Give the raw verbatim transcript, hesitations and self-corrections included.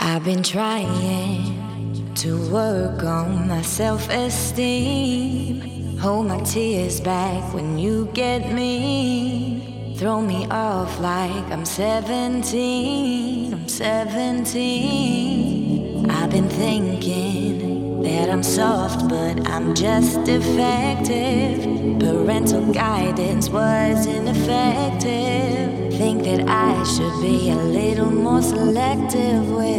I've been trying to work on my self-esteem. Hold my tears back when you get mean. Throw me off like I'm seventeen. I'm seventeen. I've been thinking that I'm soft, but I'm just defective. Parental guidance was ineffective. Think that I should be a little more selective with